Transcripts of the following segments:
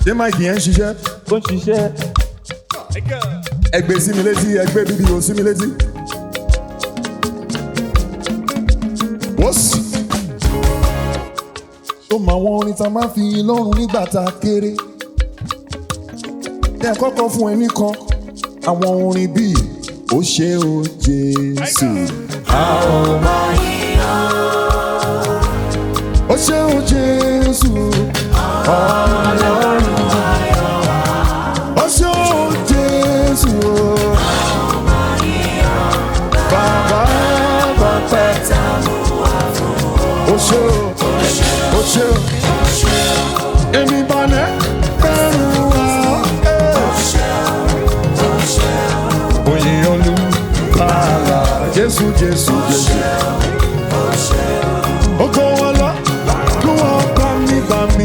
ṣé máìkì yẹn ń ṣiṣẹ́? Ó ń ṣiṣẹ́. Ẹgbẹ́ sí mi létí, ẹgbẹ́ bíbí o sí mi létí. Wọ́sì. Ó mọ àwọn orin tá a máa fi lọ́rùn nígbà tá a kéré. Ní àkọ́kọ́ fún ẹni kan, àwọn orin bíi ó ṣé o Jésù. A ò máa yìn ó ṣé o Jésù. Ọlọ́run ayọ̀ wá. Ó ṣé o Jésù. Bàbá bàbá ó ṣé o. Ó ṣé o. Èmi balẹ̀ bẹ̀rù wá. Oyin Olùgbàlà Jésù Jésù Jésù. Ògo wọn lọ, kí wọ́n bá mi.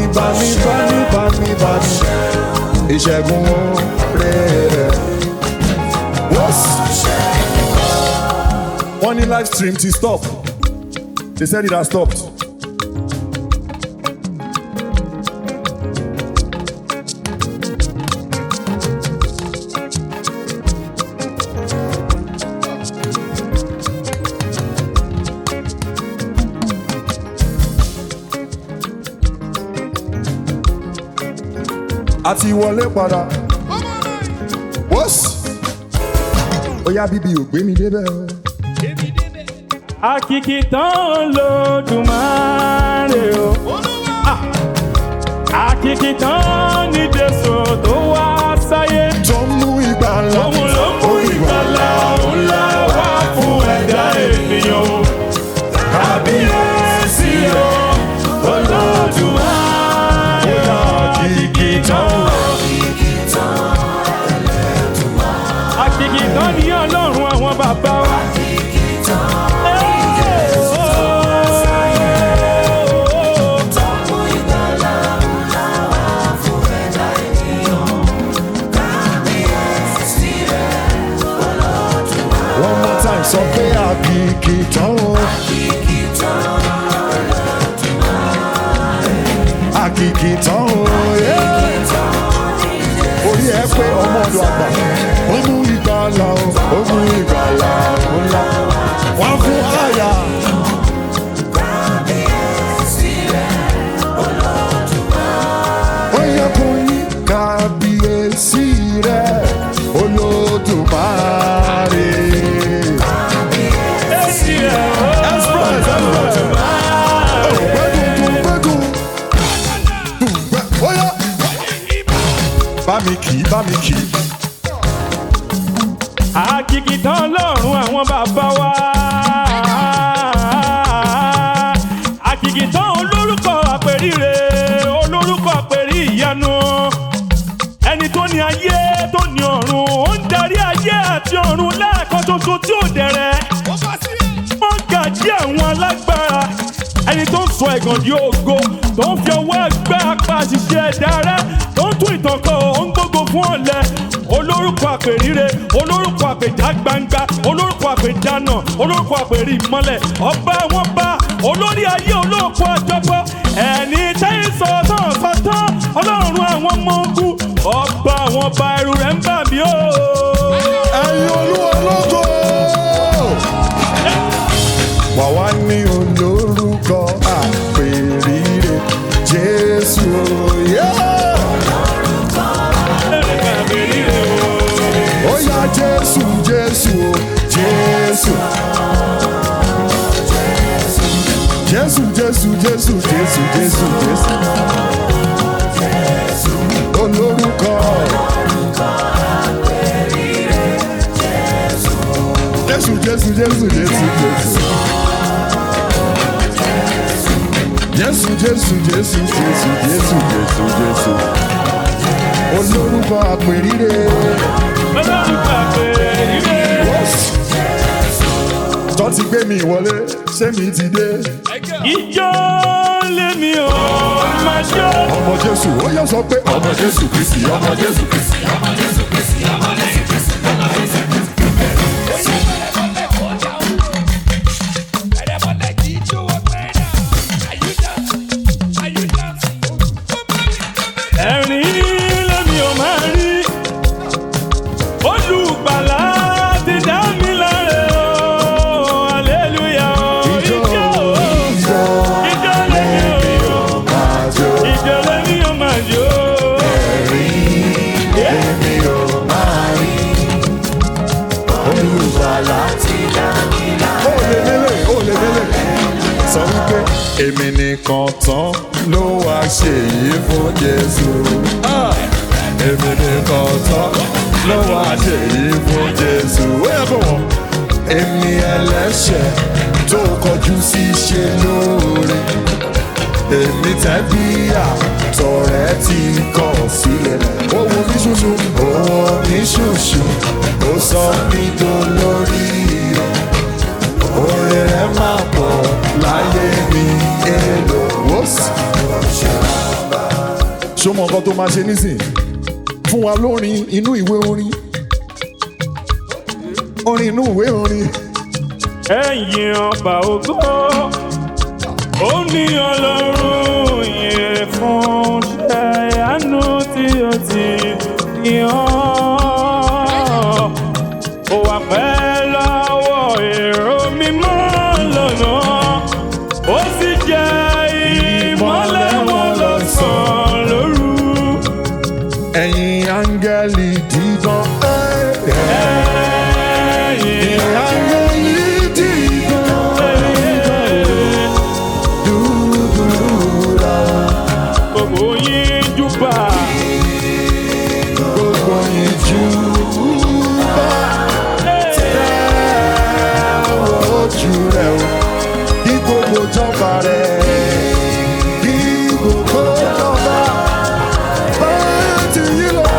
Ìṣẹ́gun rẹ̀. Wọ́n ní live stream ti stop. They said it has stopped. Àti wọlé padà. Wọ́sì. Ó yá bíbí ò gbé mi débẹ̀. Àkìkìtàn Olódùmarè o. Àkìkìtàn ní Jésù tó wá sáyé. Tó mú ìgbàlà. Òun ló mú ìgbàlà ńlá wá fún ẹ̀dá ènìyàn o. Kábíyèsí o, Olódùmarè o. Àkìkìtàn. Àkìkìtàn ni Ọlọ́run àwọn bàbá wa. Sọ pé àkìkìtàn o. Àkìkìtàn o. Orí ẹ pé ọmọ ọdọ àgbà. Ó mú ìgbàlà o. Ó mú ìgbàlà ńlá. Wọ́n fún àyà. Ó yẹ kó yí kábíyèsí rẹ̀ Olódùmarè. Bá mi kì í. Àkìkìtàn Ọlọ́run àwọn bàbá wa. Àkìkìtàn olórúkọ àpèrire, olórúkọ àpèrí ìyanu. Ẹni tó ní ayé tó ní ọ̀run, ó ń darí ayé àti ọ̀run lẹ́ẹ̀kan ṣoṣo tí ò dẹ̀rẹ̀. Wọ́n gàjí àwọn alágbára. Ẹni tó ń sọ ẹ̀gàn di ògo, tó ń fi ọwọ́ ẹgbẹ́ apá àṣìṣe ẹ̀dá rẹ̀, tó ń tún ìtàn kọ, ó ń gbógo fún ọ̀lẹ. Olórúkọ àpèrire, olórúkọ àpèjà gbangba, olórúkọ àpèjánà, olórúkọ àpèrí ìmọ́lẹ̀, ọba àwọn bá, olórí ayé olóòkú àjọpọ̀, ẹni tẹ́yìn sọ̀tọ̀, Ọlọ́run àwọn ọmọ ogun, ọba àwọn ọba ẹrù rẹ̀ ń bà mí o. Ẹ̀yin Olúwa lógo. Wà wá ní olórúkọ àpèrire Jésù òye. Ó yá Jésù Jésù o Jésù. Jésù Jésù Jésù Jésù Jésù Jésù. Olórúkọ. Jésù Jésù Jésù Jésù Jésù. Jésù Jésù Jésù Jésù Jésù Jésù Jésù. Olórúkọ àpèrire. Olórúkọ àpèrire. Tó ti gbé mi wọlé, ṣé mi ti dé? Ìjọ lèmi ò máa jó. Ọmọ Jésù, ó yẹ sọ pé ọmọ Jésù Kristi, ọmọ Jésù Kristi, ọmọ Jésù Kristi, ọmọ Jésù Kristi, ọmọ Jésù Kristi. Ẹ̀rín èmi nìkan tán ló wá ṣe yìí fún Jésù. Èmi nìkan tán ló wá ṣe yìí fún Jésù. Ó yẹ kó wọ́n. Èmi ẹlẹ́ṣẹ̀ tó kọjú sí ṣe lóore. Èmi tẹ́bí àtọ̀rẹ́ ti kọ̀ sílẹ̀. Ó wo mí ṣoṣo, ó wo mí ṣoṣo, ó sọ mí dolórí rẹ̀. Oore rẹ̀ máa pọ̀ láyé mi èlò ó sì. Ṣó mọ nǹkan tó máa ṣe nísìn? Fún wa lórin inú ìwé orin. Orin inú ìwé orin. Ẹ̀yin ọba ògo, ó ní Ọlọ́run yẹ fún ṣe àánú tí ó ti yàn. Ó wà pẹ́ lọ́wọ́ èrò mímọ́ lọ́nà, ó sì jẹ́ ìmọ́lẹ̀ wọn lọ́sàn-án lóru. Ẹ̀yin áńgẹ́lì dídán. Ẹ̀yin áńgẹ́lì dídán. Dúdúrà. Gbogbo yín júbà. Gbogbo yín júbà. Tẹ́wọ́ ojú rẹ̀ o. Kí gbogbo jọba rẹ̀. Kí gbogbo jọba. Báyìí yí lọ.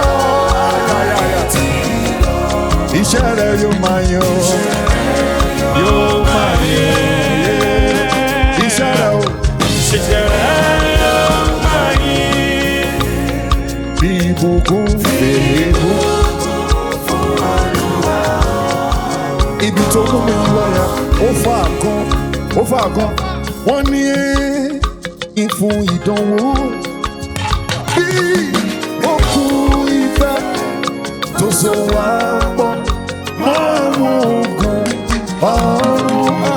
Iṣẹ́ rẹ̀ yóò máa yan. Yóò máa yan. Iṣẹ́ rẹ̀ o. Iṣẹ́ rẹ̀ yóò máa yìn. Bí ìbùkún fèrèkú. Ibi tó mú mi lọ yẹn, ó fà kan, ó fà kan. Wọ́n ní ìfún ìdánwò. Bí okùn ìfẹ́ tó so wá pọ̀ mọ́ àwọn ogun ọ̀run.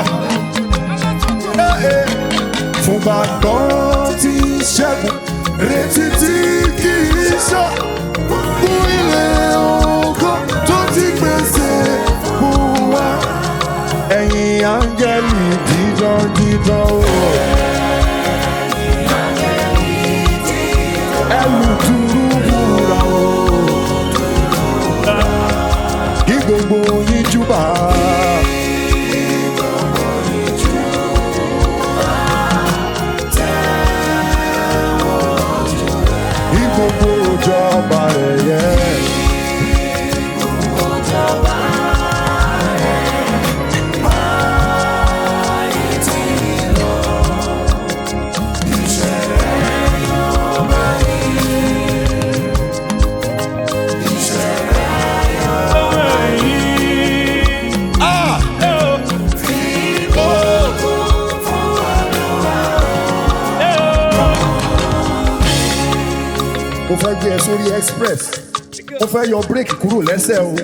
Fún gbàgbọ́ tí ṣẹ́gun, retí tí kì í ṣọ́. Fún ilé ògo tó ti pèsè fún wa. Ẹ̀yin áńgẹ́lì dídán dídán o. Ẹlùtùrúbùrà o. Kí gbogbo yín júbà. Kí gbogbo ìjọba rẹ̀ yẹ. Mo fẹ́ gbé ẹ sórí express. Mo fẹ́ yọ bírèkì kúrò lẹ́sẹ̀ o.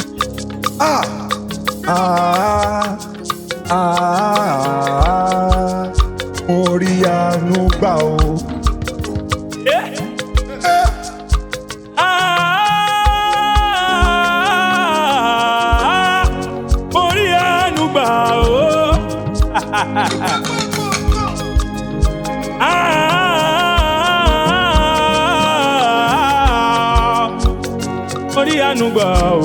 Mo rí àánú gbà o. Mo rí àánú gbà o. Mo rí àánú gbà o.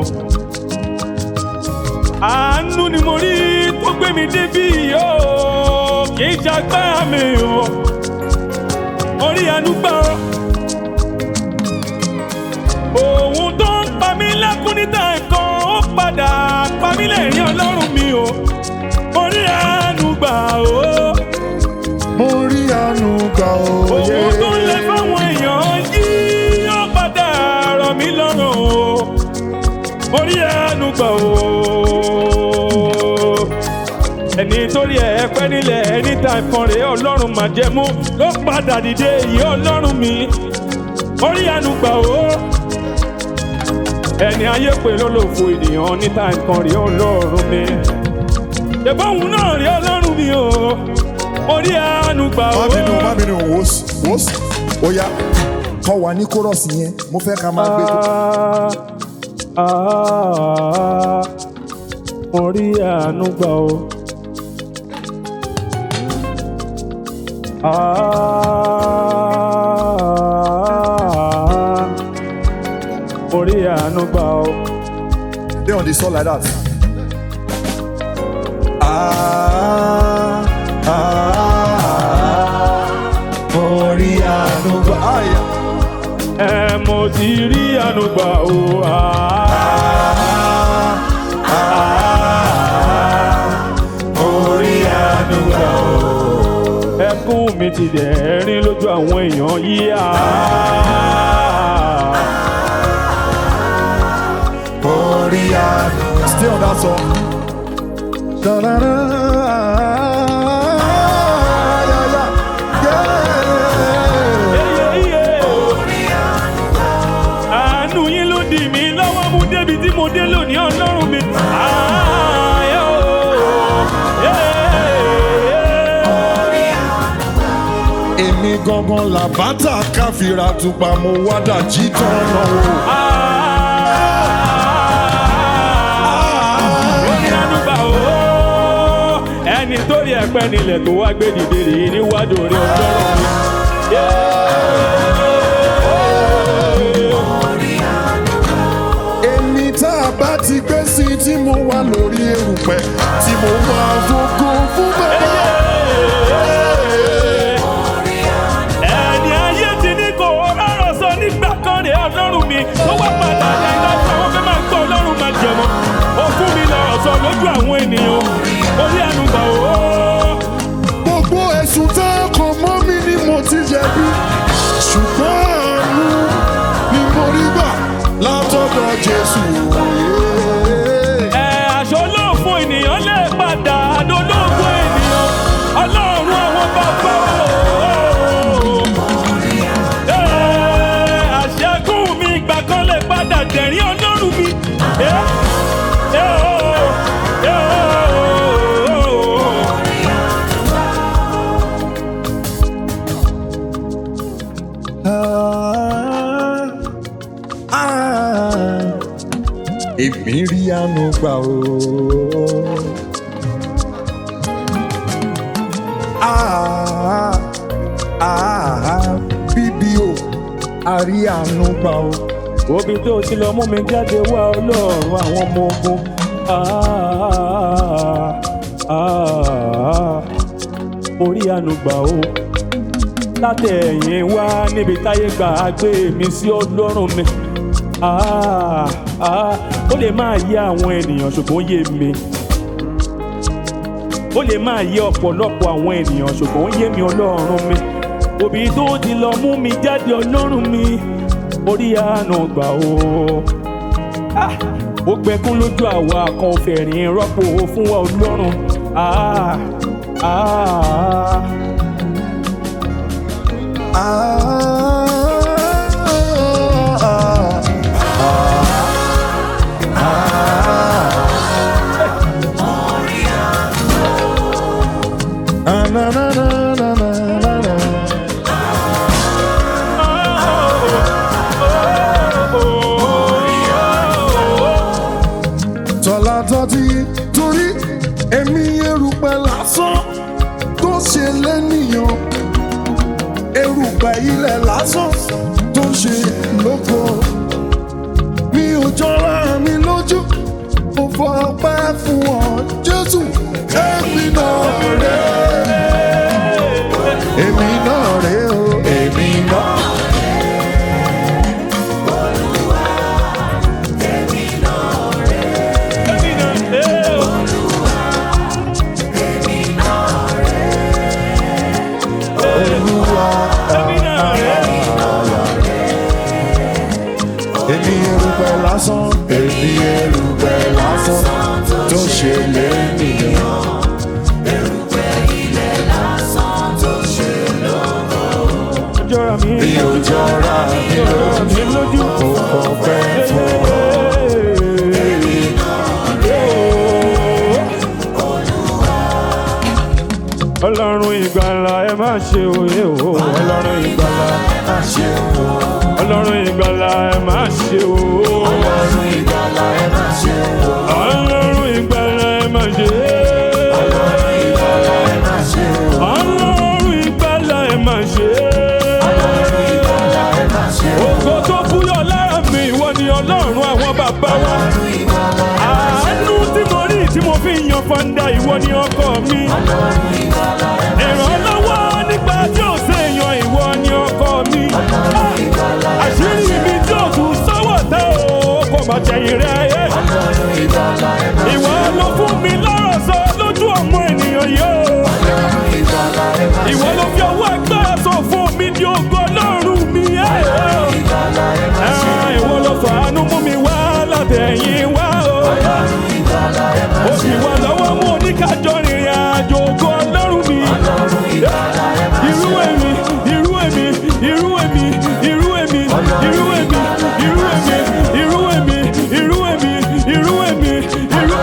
Àánú ni mo rí tó gbé mi débí o, kì í ṣagbára mi o. Mo rí àánú gbà o. Òun tó ń pa mí lẹ́kún níta ẹ̀kan, ó padà pa mí lẹ́rìn Ọlọ́run mi o. Mo rí àánú gbà o. Mo rí àánú gbà o. Òun tó ń lẹ fáwọn èèyàn yìí, ó padà rọ̀ mí lọ́rùn o. Mo rí àánú gbà o. Ẹni torí ẹ pẹ́ nílẹ̀ ẹni tá ìfọ̀n rẹ̀ Ọlọ́run májẹ̀mú ló padà dìde yìí Ọlọ́run mi. Mo rí àánú gbà o. Ẹni ayé pè lólòfò ènìyàn níta nǹkan rí Ọlọ́run mi. Ṣèbọ̀ òun náà rí Ọlọ́run mi o. Mo rí àánú gbà o. Má bínú, wòs. Ó yá, kọ́ wa ní kórọ̀sì yẹn. Mo fẹ́ ká máa gbé tó. Mo rí àánú gbà o. Orí àánú gbà ó. They on the soul like that. Orí àánú gbà. Mo ti rí àánú gbà ó. Orí àánú gbà ó. Ẹkún mi ti dẹ̀rín lójú àwọn èèyàn yìí. Orí àánú. Stay on that song. Da-da-da. Àánú yín ló dì mí lọ́wọ́ mú débi tí mo dé lónìí Ọlọ́run mi. Èmi gangan làbátà káfíra tupa mo wá dàjí tán náà o. Ẹni tó rí ẹ̀pẹ́ nílẹ̀ tó wá gbé dìde rí níwájú orí Ọlọ́run mi. Èmi tá a bá ti gbé sí tí mo wà lórí erùpẹ̀ tí mo wà fògo fún bàbá. Ẹni ayé ti ní kò rọrọ̀ sọ nígbà kan rẹ̀ Ọlọ́run mi tó wá padà ní láti àwọn fẹ́ máa gbọ́ Ọlọ́run máa jẹ̀mọ́. Ó fún mi lọ́rọ̀ sọ lójú àwọn ènìyàn. Orí àánú gbà ó. Gbogbo ẹ̀sùn tá a kàn mọ́ mi ni mo ti jẹ̀bi. Ṣùgbọ́n àánú ni mo rí gbà látọ̀dọ̀ Jésù. Aṣọ olóògùn ènìyàn lè padà dolóògùn ènìyàn. Ọlọ́run àwọn bàbá àṣẹ́gun mi ìgbà kan lè padà dẹ̀rín Ọlọ́run mi. Èmi rí àánú gbà ó. Bíbí o, a rí àánú gbà ó. Òbí tó ti lọ mú mi jáde wá Ọlọ́run àwọn ọmọ ogun. Orí àánú gbà ó. Látẹ̀yìn wá níbi táyé gbà á gbé mi sí Ọlọ́run mi. Ó lè máa yé àwọn ènìyàn ṣùgbọ́n yé mi. Ó lè máa yé ọ̀pọ̀lọpọ̀ àwọn ènìyàn ṣùgbọ́n yé mi Ọlọ́run mi. Òbí tó ti lọ mú mi jáde Ọlọ́run mi. Orí àánú gbà ó. Ó gbẹkún lójú àwa kan ò fẹ̀rín rọ́pò fún wa Ọlọ́run. Tọ́lá tọ́tí torí èmi erùpẹ̀ lásán tó ṣe lẹ́nìyàn, erùpẹ̀ ilẹ̀ lásán tó ṣe lóko. Mi ò jọra mi lójú, mo fọ ọpẹ́ fún ọ Jésù. Èmi náà rè é, èmi náà rè é o, èmi náà. Èmi erùpẹ̀ lásán, èmi erùpẹ̀ lásán tó ṣe lẹ́nìyàn. Erùpẹ̀ ilẹ̀ lásán tó ṣe lógo. Mi ò jọra mi lójú, mo fọpẹ́ fún ọ. Ọlọ́run ìgbàlà ẹ má ṣe òye o. Ọlọ́run ìgbàlà Má ṣe o, Ọlọ́run ìgbàlà ẹ má ṣe o. Ọlọ́run ìgbàlà ẹ má ṣe o. Ọlọ́run ìgbàlà ẹ má ṣe. Ọlọ́run ìgbàlà ẹ má ṣe o. Ọlọ́run ìgbàlà ògo tó búyọ lára mi ìwọ ni ọlọ́run àwọn bàbá wa. àánú tí mo rí tí mo fi yan fanda ìwọ ni ọkọ mi. ìrànlọ́wọ́ nígbà tí ò ṣèyàn ìwọ ni ọkọ mi. àṣírí mi tí ò tún sọ́wọ́ tẹ́ o kò má jẹ̀yìn rẹ̀. ìwọ ló fún mi lọ́rọ̀ sọ lójú ọmọ ènìyàn yìí. ìwọ ló fi ọwọ́ agbára sọ fún mi di ògo ọlọ́run mi. ìwọ ló fàánú mú mi wá látẹ̀yìn wá o. ó sì wà lọ́wọ́ mú oníkájọ rìnrìn àjò ògo ọlọ́run mi. irú èmi irú èmi irú èmi irú èmi irú èmi irú èmi irú èmi irú èmi irú èmi irú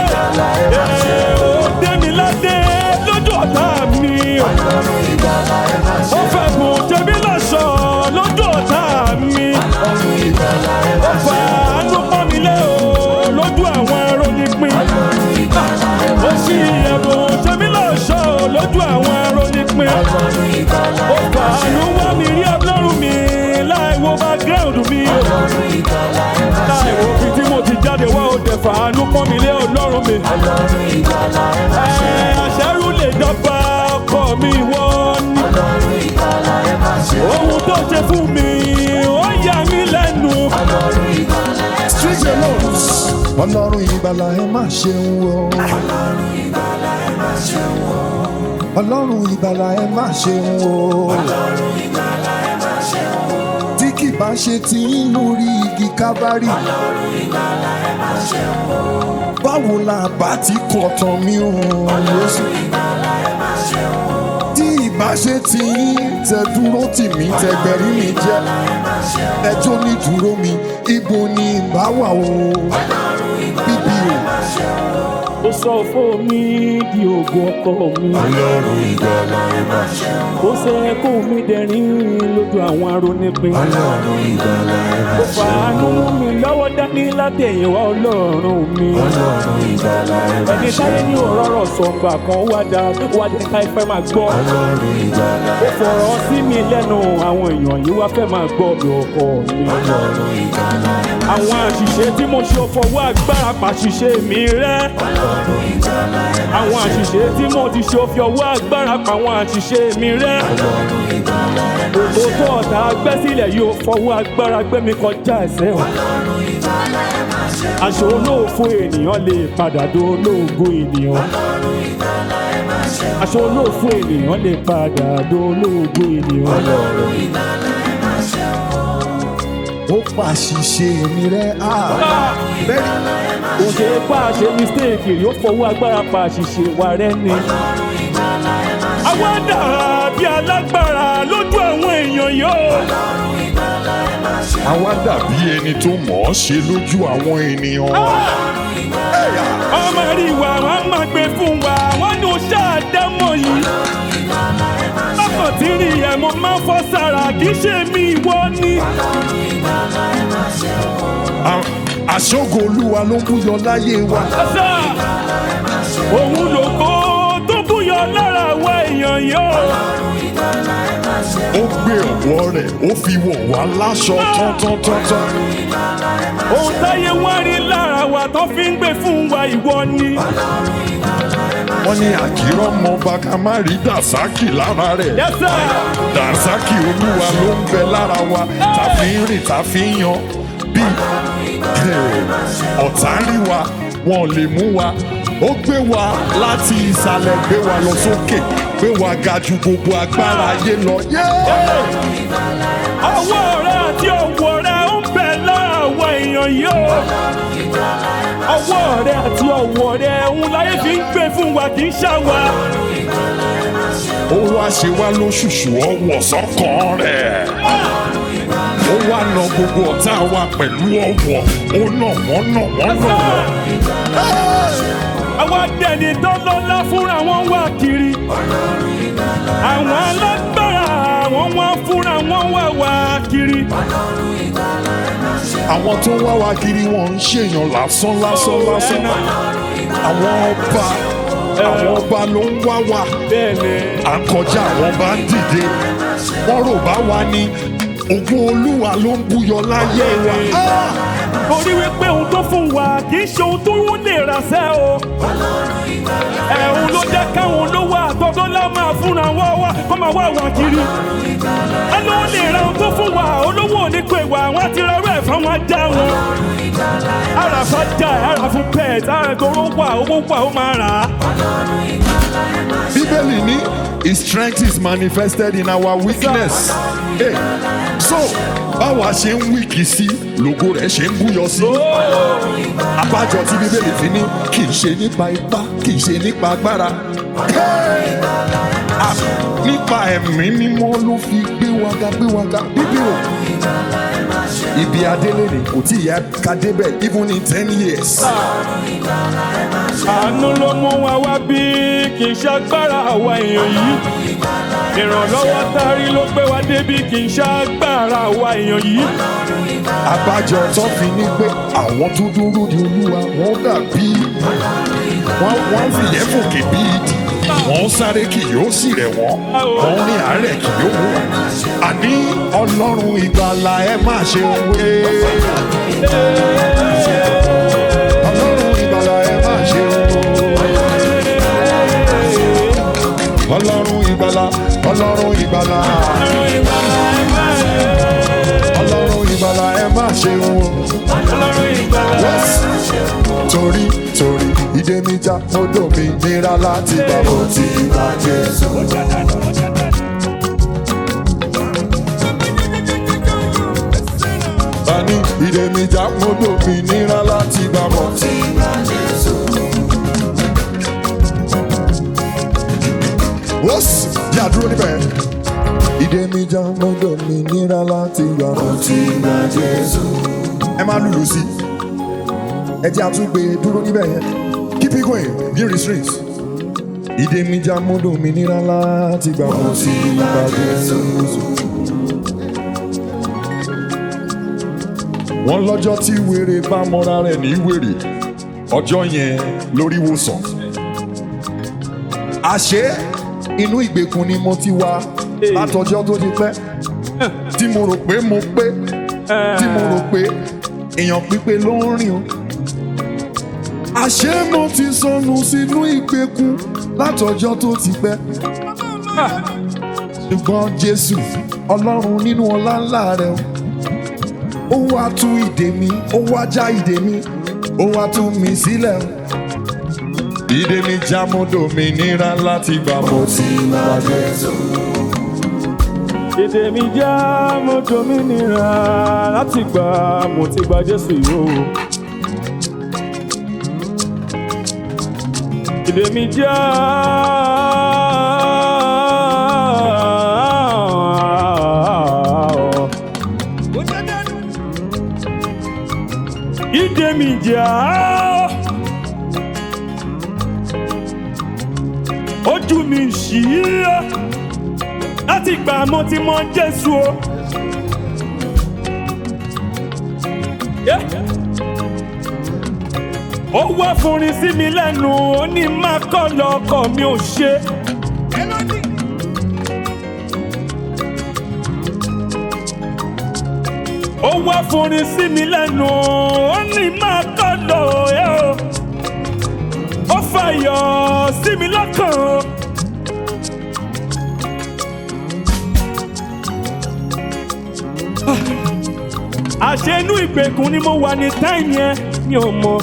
ó dé mi ládé lójú ọ̀tá mi. ó fẹ́ bùn tẹ̀mí lọ́ṣọ̀ lójú ọ̀tá mi. ó fà á ló pọ́n mi lé o lójú àwọn ẹ̀rọ nípìn. ó sì ẹ̀bùn tẹ̀mí lọ́ṣọ̀ lójú àwọn ẹ̀rọ nípìn. ó fà á ló wá mi rí ọlọ́run mi láì wo background mi. láì wo fi tí mo ti jáde wá ó dẹ̀ fà á ló pọ́n mi lé ọlọ́run mi. àṣẹ́rù lè dọ́gba ọkọ mi wọ́n ní. ohun tó ṣe fún mi ó yà mí lẹ́nu. Street alone. Ọlọ́run ìgbàlà ẹ má ṣeun o. Ọlọ́run ìgbàlà ẹ má ṣeun o. Tí kì bá ṣe ti ń lórí igi Kábárì. Báwo la bá ti kọ̀ tán mi ò Jésù? Tí ìbá ṣe ti ń tẹ dúró tì mí tẹ gbẹ̀rí mi jẹ́. Ẹjọ́ ní dúró mi, ibo ni ìbá wà o? Bíbí o. ó sọ fún mi di ògo ọkọ mi. Ọlọ́run ìgbàlà ẹ má ṣeun. ó ṣe kó mi dẹ̀rín lójú àwọn arónípin. Ọlọ́run ìgbàlà ẹ má ó fàánú mú mi lọ́wọ́ dání látẹ̀yìnwá ọlọ́run mi. Ọlọ́run ìgbàlà ẹ má ẹni táyé ní òróró sọ̀gbà kan wá dé ká ìfẹ́ máa gbọ́. Ọlọ́run ìgbàlà ó fọ̀rọ̀ sí mi lẹ́nu àwọn èèyàn yìí wá fẹ́ máa gbọ́ bí ọkọ mi. Ọlọ́run ìgbàlà ẹ má àwọn àṣìṣe tí mo ṣe fọwọ́ agbára pàṣìṣe mi rẹ́. Ọlọ́run ìgbàlà ẹ má àwọn àṣìṣe tí mo ti ṣe fi ọwọ́ agbára pa àwọn àṣìṣe mi rẹ́. Ọlọ́run ìgbàlà ẹ má òtò ọ̀tá gbẹ́ sílẹ̀ yóò fọwọ́ agbára gbé mi kọjá ẹsẹ̀ wọn. Ọlọ́run ìgbàlà ẹ má ṣeun. aṣọ olóòfo ènìyàn lè padà do olóògo ènìyàn. Ọlọ́run ìgbàlà ẹ má ṣeun. aṣọ olóòfo ènìyàn lè padà do olóògo ènìyàn. Ọlọ́run ìgbàlà ẹ má ṣeun. ó pàṣìṣe mi rẹ́. Bẹ́ẹ̀ni. kò ṣe é pa àṣẹ mistake yóò fọwọ́ agbára pa àṣìṣe wa rẹ́ ni. Ọlọ́run ìgbàlà ẹ má ṣeun. àwa dàrá bí alágbára lójú àwọn èèyàn yóò. Ọlọ́run ìgbàlà ẹ má ṣeun. Àwa dàbí ẹni tó mọ̀ ọ́ ṣe lójú àwọn ènìyàn. Ọlọ́run ìgbàlà ẹ má ṣeun. ọmọ rí wa wọn máa gbé fún wa wọn ní o ṣáàdámọ̀ yìí. Ọlọ́run ìgbàlà ẹ má ṣeun. bákan tí rí ẹ̀ mo máa ń fọ́ sára kì í ṣe mí ìwọ ni. Ọlọ́run ìgbàlà ẹ má ṣeun. Àṣọ́gun Olúwa ló ń búyọ láyé wa. ọ̀sà òun lògo tó búyọ lára wa èèyàn yóò. Ọlọ́run ìgbàlà ẹ má ṣeun. Ó gbé ọ̀wọ́ rẹ̀ ó fi wọ̀ wá láṣọ tán. Ìgbàlà ẹ má ohun táyé wá rí lára wa tó fi ń gbé fún wa ìwọ ni. Ọlọ́run ìgbàlà ẹ má Wọ́n ní àkìrọ̀ mọ bàkà má rí dàsákì lára rẹ̀. yẹ́sà Dàsákì Olúwa ló ń bẹ lára wa tá fi ń rìn tá fi ń yan. Bí ọ̀tá rí wa wọn ò lè mú wa. Ó gbé wa láti ìsàlẹ̀ gbé wa lọ sókè gbé wa ga ju gbogbo agbára ayé lọ. ọwọ́ rẹ àti ọwọ́ rẹ ń bẹ lára wa èèyàn yóò. ọwọ́ rẹ àti ọwọ́ rẹ ń láyé fi ń gbé fún wa kì í ṣàwà. Ó wá ṣe wá lóṣùṣù ọwọ́ sọ́kàn rẹ̀. Ó wá na gbogbo ọ̀tá wa pẹ̀lú ọwọ́. Ó nà wọ́n nà wọ́n nà wọ́n. àwọn adẹ́ni tó lọ́lá fúnra wọn wá kiri. àwọn alágbára àwọn wá fúnra wọn wá kiri. Àwọn tó ń wá wa kiri wọn ń ṣèyàn lásán. Àwọn ọba ló ń wá wa. bẹ́ẹ̀ni À ń kọjá àwọn bá ń dìde. Wọ́n rò bá wa ní ògo Olúwa ló ń búyọ láyé wa. Torí wípé ohun tó fún wa kì í ṣe ohun tó lè rà sẹ́ o. Ẹ̀hún ló jẹ́ káwọn olówó àtọ́dọ́lá máa fúnra wọ́n wá kó máa wá wà kiri. Ẹnu ó lè ra ohun tó fún wa, olówó ò ní pè wá, wọ́n ti rọrùn ẹ̀ fún wọn já wọn. Ara fún jà, ara fún pet, ara ìgboro wà, owó wà, ó máa rà á. Bíbélì ní his strength is manifested in our weakness. Hey, so báwa ṣe ń wíkì sí lògo rẹ̀ ṣe ń búyọ sí. Abájọ tí Bíbélì fi ní kì í ṣe nípa ipá, kì í ṣe nípa agbára. Nípa ẹ̀mí mímọ́ ló fi gbé wa ga Bíbélì. Ibi adélé ni kò tí ìyá ká débẹ̀ even in 10 years. Àánú ló mú wa wá bí kì í ṣagbára àwa èèyàn yìí. Ìrànlọ́wọ́ tárí ló gbé wa débi kì í ṣagbára àwa èèyàn yìí. Abájọ tó fi ní pé àwọn tó dúró di Olúwa wọ́n dàbí wọ́n fìyẹ́ fòkè bí idì. Wọ́n sáré kì yóò sì rẹ̀ wọ́n. Wọ́n ní àárẹ̀ kì yóò mú wọn. Àní Ọlọ́run ìgbàlà ẹ má ṣe wé. Ọlọ́run ìgbàlà ẹ má ṣe wé. Ọlọ́run ìgbàlà, Ọlọ́run ìgbàlà. Ọlọ́run ìgbàlà ẹ má ṣe wé. Torí ìdè mi já odò mi nira láti gbà mo ti gbà Jésù. Bani ìdè mi já odò mi nira láti gbà mo ti gbà Jésù. Wọ́sì yà dúró níbẹ̀. Ìdè mi já odò mi nira láti gbà mo ti gbà Jésù. Ẹ máa lùlù sí i. Ẹ jẹ́ àtúgbè dúró níbẹ̀ yẹn. Keep it going, give restraints. Ìdè mi já mọ́dọ̀ mi nira láti gbà mọ́ sí ìgbà Jésù. Wọ́n lọ́jọ́ tí wèrè bá mọ́ra rẹ̀ ní wèrè, ọjọ́ yẹn lórí wòsàn. Àṣé inú ìgbèkùn ni mo ti wá látọjọ́ tó ti pẹ́. Tí mo rò pé mo pé, tí mo rò pé èèyàn pípé ló ń rìn o. Àṣé mo ti sọnù sínú ìgbèkùn látọjọ́ tó ti pẹ́. Ṣùgbọ́n Jésù Ọlọ́run nínú ọlá ńlá rẹ̀ ó wá tú ìdè mi, ó wá já ìdè mi, ó wá tú mi sílẹ̀. Ìdè mi já mo dòmìnira láti gbà mo ti gbà Jésù. Ìdè mi já mo dòmìnira láti gbà mo ti gbà Jésù yóò. Ìdè mi já ìdè mi já ojú mi ṣí láti gbà mo ti mọ Jésù o. Ó wá fúnrin sí mi lẹ́nu, ó ní má kọ́ lọ́kọ̀ mi ò ṣe. Ó wá fúnrin sí mi lẹ́nu, ó ní má kọ́ lọ ẹ́ o. Ó fàyọ̀ sí mi lọ́kàn. Àṣé inú ìgbèkùn ni mo wà ní táìmù yẹn, mi ò mọ̀.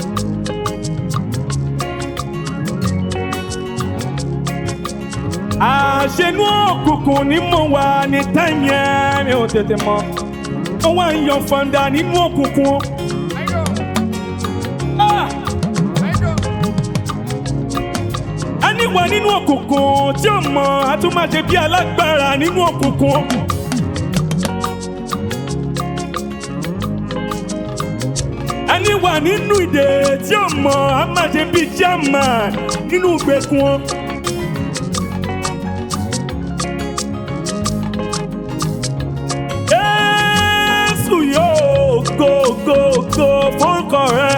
Àṣẹnú òkùnkùn ni mo wà ní táìmù yẹn, mi ò tètè mọ̀. Mo wá ń yan fọ̀ǹdà nínú òkùnkùn. Ẹni wà nínú òkùnkùn tí ó mọ̀ á tún máa ṣe bí alágbára nínú òkùnkùn. Ẹni wà nínú ìdè tí ó mọ̀ á máa ṣe bí jámà nínú ìgbèkùn. Go fórúkọ rẹ.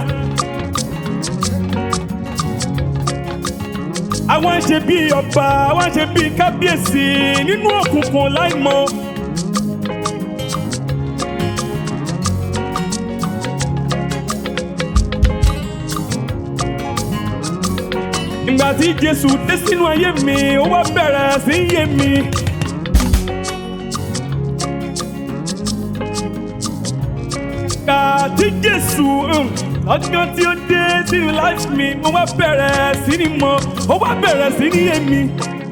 Àwọn ṣe bí ọba, àwọn ṣe bí kábíyèsí nínú òkùnkùn láìmọ̀. tí Jésù dé sínú ayé mi ó wá bẹ̀rẹ̀ sí í yé mi. Ìgbà tí Jésù ọjọ́ tí ó dé sínú life mi mo wá bẹ̀rẹ̀ sí ní mọ̀ ó wá bẹ̀rẹ̀ sí ní yé mi.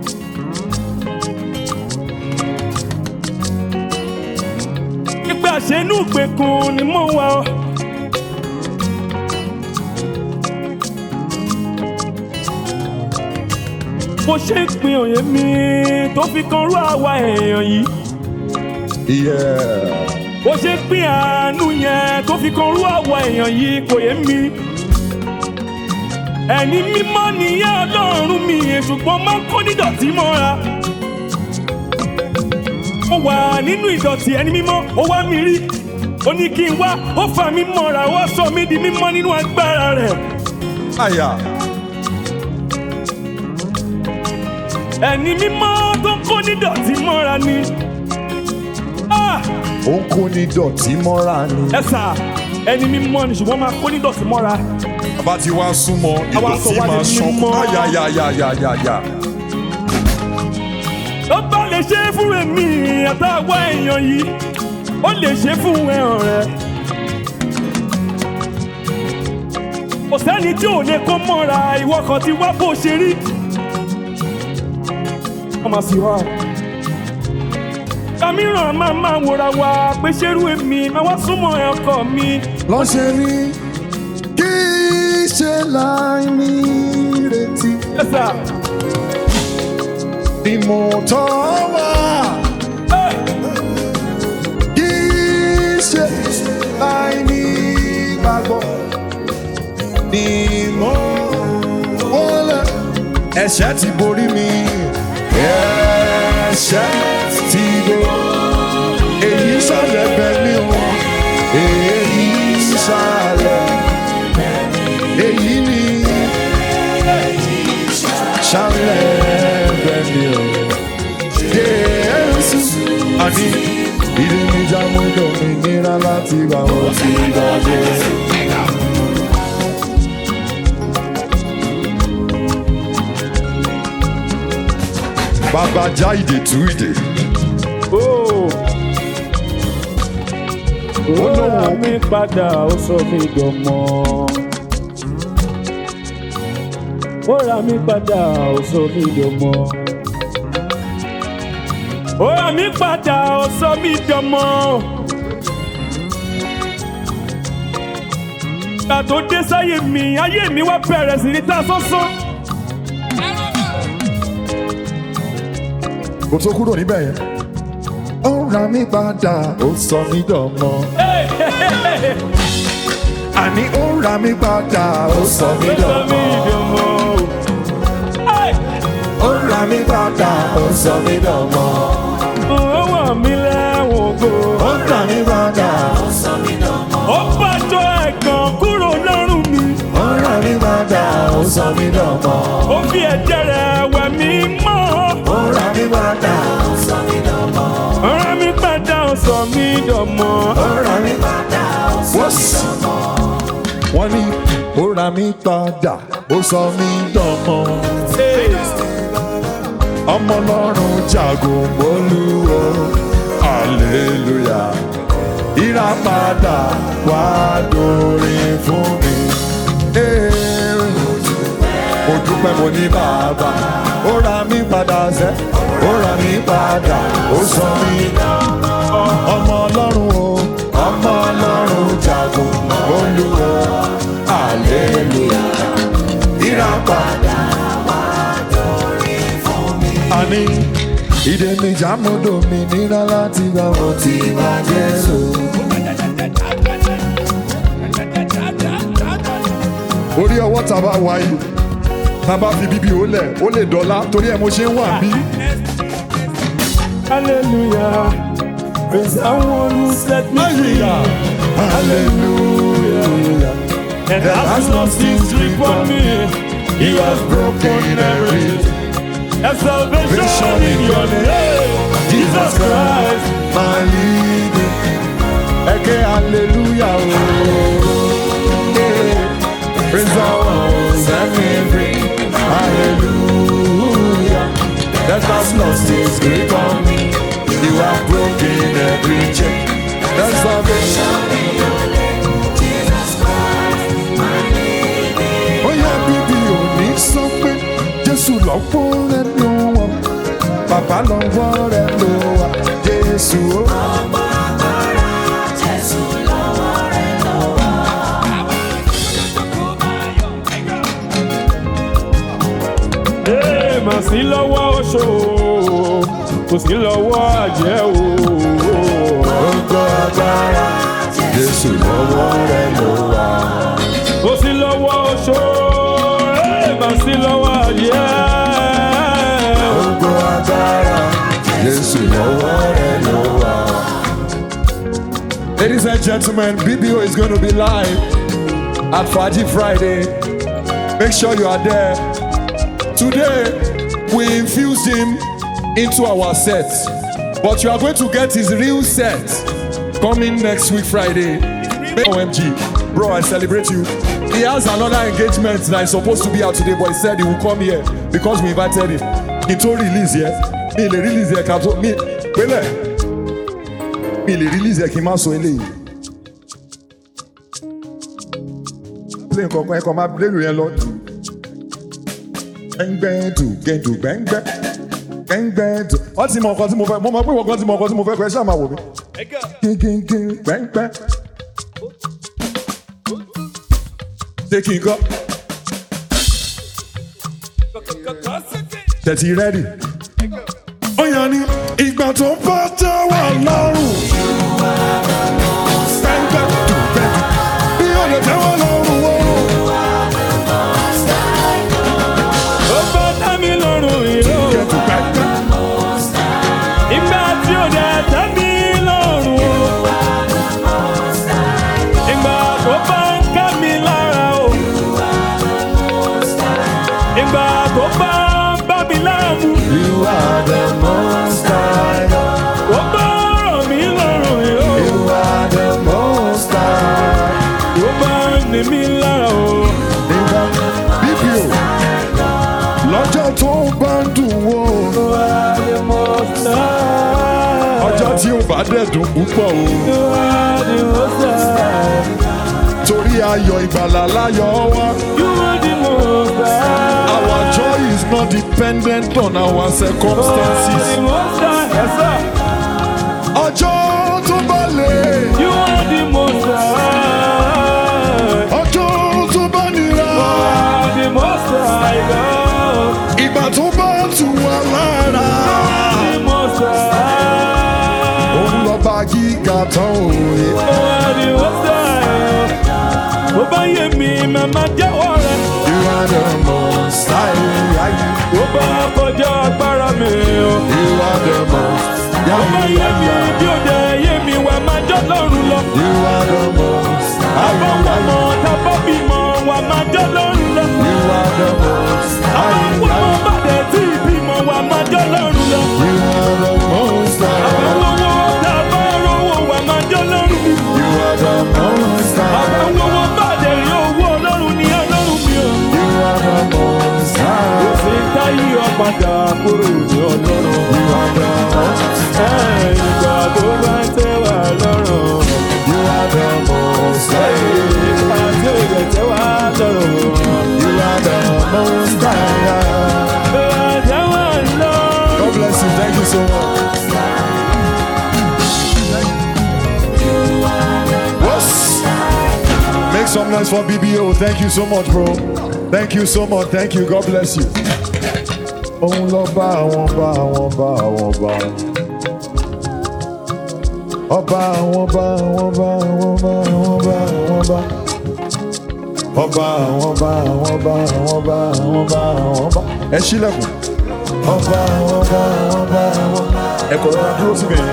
Nígbà ṣe inú ìgbèkùn ni mo wà ọ́. Mo ṣe ń pín òye mi tó fi kan rú àwa èèyàn yìí. Bó ṣe ń pín àánú yẹn tó fi kan rú àwa èèyàn yìí kò yé mi. Ẹni mímọ́ nìyẹn Ọlọ́run mi ṣùgbọ́n máa ń kó nídọ̀tí mọ́ra. Mo wà nínú ìdọ̀tí ẹni mímọ́ ó wá mi rí. Ó ní kí n wá ó fà mí mọ́ra ó wá sọ mí di mímọ́ nínú agbára rẹ̀. Ẹni mímọ́ tó ń kó nídọ̀tí mọ́ra ni. Ó ń kó nídọ̀tí mọ́ra ni. Ẹ sà ẹni mímọ́ ni ṣùgbọ́n máa kó nídọ̀tí mọ́ra. Bàbá tí wàá súnmọ́ ìdọ̀tí máa ṣàn kú. Ó bá lè ṣe é fún èmi àtàwọn èèyàn yìí ó lè ṣe é fún ẹ̀hàn rẹ̀. Kò sẹ́ni tí ò lè kó mọ́ra ìwọ kan ti wá bó ṣe rí. Ọmọ sí wa. Kàmíràn máa wòra wa pé ṣerú èmi máa wá súnmọ́ ọkọ mi. Lọ́ṣẹ̀ ni kì í ṣe láì ní ìrètí. Yes, sir. Ni mo tọ́ wá. Kì í ṣe láì ní ìgbàgbọ́. Ni mo wọlé. Ẹ̀ṣẹ̀ ti borí mi. Ẹ̀ṣẹ̀ ti borí. Èyí sálẹ̀ bẹ̀ mí o. Èyí sálẹ̀. Èyí ni. Sálẹ̀ bẹ̀ mí o. Jésù. Àní ìdíjà mú dòmìnira láti wà ó ti gbàgbé. Bàbá já ìdè tú ìdè. Ó rà mí padà ó sọ mí dọmọ. Ó rà mí padà ó sọ mí dọmọ. Ó rà mí padà ó sọ mí dọmọ. Ìgbà tó dé sáyé mi ayé mi wá bẹ̀rẹ̀ sí ní ta sánsán. Kò tó kúrò níbẹ̀ yẹn. Ó rà mí padà, ó sọ mí dọmọ. Àní ó rà mí padà, ó sọ mí dọmọ. Ó rà mí padà, ó sọ mí dọmọ. Ó wà mí lẹ́wọ̀n gbò. Ó rà mí padà, ó sọ mí dọmọ. Ó bàjọ́ ẹ̀gàn kúrò lọ́rùn mi. ó rà mí padà, ó sọ mí dọmọ. Ó fi ẹ̀jẹ̀ rẹ̀ wẹ̀ mí mọ́. Ó rà mí padà, Ó sọ mí dọmọ. Ó rà mí padà ó sọ mí dọmọ. ó rà mí padà, ó sọ mí dọmọ. Wọ́n ní ó rà mí padà, ó sọ mí dọmọ. Ọmọ Ọlọ́run jagun Olúwo, hallelujah. Ìràpadà wá dórin fún mi. Mo dúpẹ́ mo ní bàbá, ó rà mí padà sẹ́, ó rà mí padà, ó sọ mí dọmọ. Ọmọ Ọlọ́run o, ọmọ Ọlọ́run jagun Olúwo, hallelujah. Ìràpadà àní ìdè mi jàmúdò mi nira láti gbà wọ́n ti bá Jésù. Orí ọwọ́ tá a bá wáyé tá a bá fi bíbí ó lè dọ́là torí ẹ̀ mo ṣe ń wà bí. Hallelujah, praise the one who set me free. Hallelujah, And has lost his grip on me. He has broken everything. There's salvation in your name, Jesus Christ. My leader, okay, hallelujah, oh, yeah. Praise the Lord, set me free, hallelujah. every chain. That's salvation. Oh yeah, baby, you need something. Jésù lọ́wọ́ rẹ̀ ló wà. Bàbá lọ́wọ́ rẹ̀ ló wà. Jésù ó. Mà sí lọ́wọ́ oṣó kò sí lọ́wọ́ àjẹ́ o. Ọjọ́ agbára Jésù lọ́wọ́ rẹ̀ ló wà. Kò sí lọ́wọ́ oṣó mà sí lọ́wọ́ àjẹ́. Ọjọ́ agbára Jésù lọ́wọ́ rẹ̀ ló wà. Ladies and gentlemen, BBO is going to be live at Faji Friday. Make sure you are there. Today, we infused him into our set, but you are going to get his real set coming next week Friday. OMG, bro, I celebrate you. He has another engagement that is supposed to be out today, but he said he will come here because we invited him. He told release here. Me le release here, capsule. Me le release here. Kí n má sọ eléyìí. Play nǹkan kan ẹ̀kọ́ máa play yẹn lọ. Gbẹ́ngbẹ́dù gbẹ́ngbẹ́ gbẹ́ngbẹ́dù. Wọ́n ti mọ ọkọ tí mo fẹ́, mo mọ pé wọ́n ti mọ ọkọ tí mo fẹ́ kọ́ ẹ ṣáà máa wò mí. Gíngíngín gbẹ́ngbẹ́. Ṣé kí n kọ́? Tẹ̀tí rẹ́dì. Ó yàn ní ìgbà tó bá tẹ́ wà lọ́rùn. Gbẹ́ngbẹ́dù gbẹ́ngbẹ́. Bí ó lè tẹ́ wà lọ́rùn wọ́n. Ìgbà tí ó dẹ̀ tẹ́ mi lọ́rùn o. Ìgbà tó bá ń ká mi lára o. Ìgbà tó bá ń bá mi láàmú. You are the most high. Ó bá rọ̀ mí lọ́rùn o. You are the most high. Ó bá ń ní mi lára o. Nígbà BBO lọ́jọ́ tó bá ń dùn wò. You are the most high. Ọjọ́ tí ó bá dẹ̀ dùn púpọ̀ o. You are the most high. Torí ayọ̀ ìgbàlà láyọ̀ wá. You are the most high. Our joy is not dependent on our circumstances. You are the most high. Yes, sir. Ọjọ́ tó bá lè. You are the most high. Ọjọ́ tó bá nira. You are the most high God. Ìgbà tó bá tù wá lára. The most high. Òun lọ́ba gíga tán òye. You are the most high. Bó bá yé mi, màmá jẹ́wọ́ rẹ̀. You are the most high. Bó bá kọjá agbára mi o. You are the most Bó bá yé mi, bí ó dẹ̀ yé mi, wà máa jọ́ lọ́rùn lọ. You are the most Àbọ̀wọ̀mọ̀ tábọ̀ bímọ, wà máa jọ́ lọ́rùn lọ. You are the most Àbọ̀wọ̀mọ̀ bàdẹ̀ tí ìbímọ, wà máa jọ́ lọ́rùn lọ. You are the most Àbọ̀wọ̀mọ̀ tábọ̀ rówó, wà máa jọ́ lọ́rùn mi. You are the most Àbọ̀wọ̀mọ̀ bàdẹ̀ rí owó ọlọ́run ní ọlọ́run mi o. You are the most Kò sí táyé ọ̀padà kúrò ní ọlọ́run. You are the most Ìgbà tó bá ń tẹ́ wà lọ́rùn. You are the most Ìgbà tí ò yẹ tẹ́ wà lọ́rùn. You are the most Ìgbà tẹ́ wà lọ́rùn. God bless you. Thank you so much. Whoops. Make some noise for BBO. Thank you so much, bro. Thank you so much. Thank you. God bless you. Òun lọ bá àwọn bá àwọn bá àwọn bá. Ọba àwọn bá àwọn bá àwọn bá àwọn bá àwọn bá. Ọba àwọn bá àwọn bá àwọn bá àwọn bá àwọn bá. Ẹ ṣílẹ̀kùn. Ọba àwọn bá àwọn bá àwọn bá. Ẹ kọ̀ rọra dúró síbẹ̀ yẹn.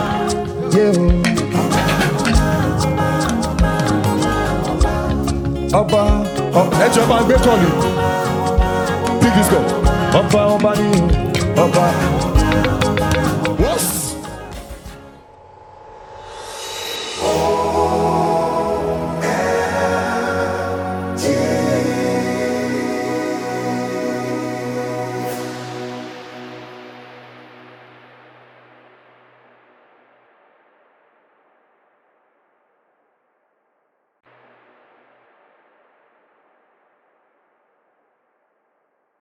Ọba ẹjọ́ bá gbé kọ́ọ̀lì. Pick this call. Ọba ní ọba